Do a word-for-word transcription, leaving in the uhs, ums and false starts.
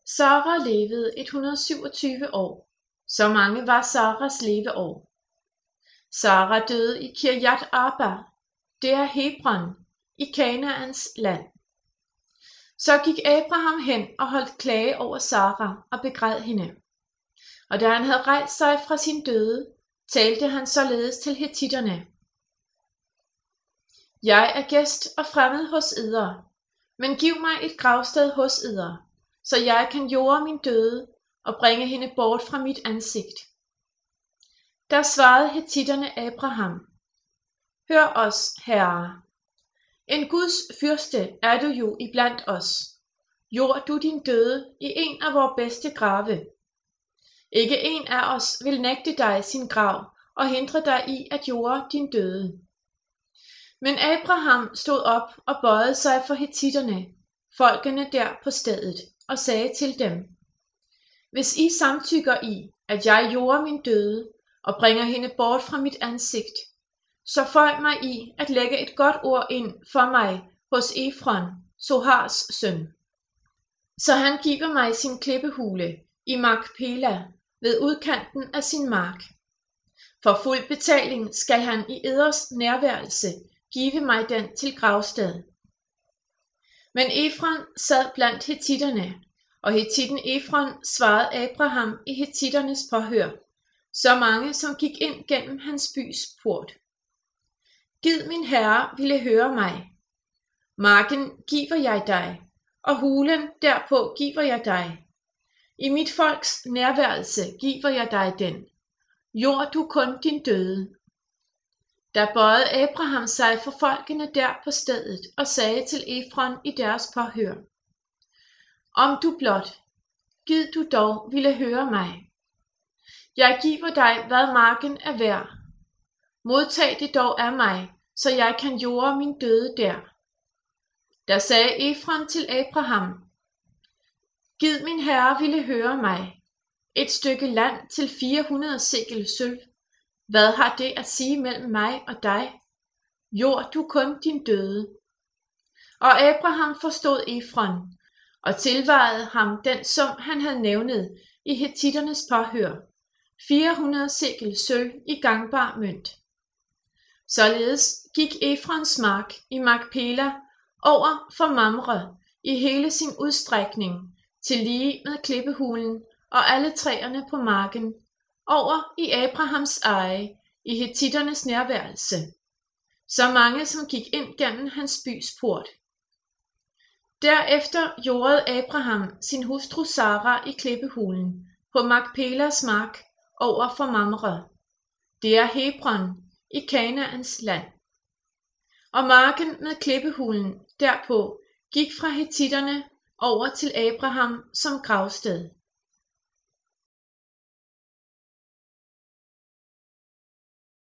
Sara levede et hundrede og syvogtyve år. Så mange var Saras leveår. Sara døde i Kirjat Arba, det er Hebron, i Kanaans land. Så gik Abraham hen og holdt klage over Sara og begræd hende. Og da han havde rejst sig fra sin døde, talte han således til hetitterne: Jeg er gæst og fremmed hos eder, men giv mig et gravsted hos eder, så jeg kan jorde min døde og bringe hende bort fra mit ansigt. Der svarede hetitterne Abraham: Hør os, herre. En Guds fyrste er du jo iblandt os. Jord du din døde i en af vores bedste grave. Ikke en af os vil nægte dig sin grav og hindre dig i at jorde din døde. Men Abraham stod op og bøjede sig for hetitterne, folkene der på stedet, og sagde til dem: Hvis I samtykker i, at jeg jorde min døde og bringer hende bort fra mit ansigt, så føj mig i at lægge et godt ord ind for mig hos Efron, Sohars søn. Så han giver mig sin klippehule i Makpela ved udkanten af sin mark. For fuld betaling skal han i eders nærværelse give mig den til gravsted. Men Efron sad blandt hetitterne, og hetitten Efron svarede Abraham i hetitternes påhør, så mange som gik ind gennem hans bys port: Gid min herre ville høre mig. Marken giver jeg dig, og hulen derpå giver jeg dig. I mit folks nærværelse giver jeg dig den. Jord du kun din døde. Der bøjede Abraham sig for folkene der på stedet og sagde til Efron i deres påhør: Om du blot, gid du dog ville høre mig. Jeg giver dig, hvad marken er værd. Modtag det dog af mig, så jeg kan jorde min døde der. Der sagde Efron til Abraham: Gid min herre ville høre mig. Et stykke land til fire hundrede sekel sølv. Hvad har det at sige mellem mig og dig? Jord du kun din døde. Og Abraham forstod Efron, og tilvejede ham den sum han havde nævnet i hetitternes påhør, fire hundrede sekel sølv i gangbar mønt. Således gik Efrons mark i Makpela over for Mamre i hele sin udstrækning, til lige med klippehulen og alle træerne på marken, over i Abrahams eje i hetitternes nærværelse, så mange som gik ind gennem hans bys port. Derefter jordede Abraham sin hustru Sara i klippehulen på Makpelas mark over for Mamre, det er Hebron, i Kanaans land. Og marken med klippehulen derpå gik fra hetitterne over til Abraham som gravsted.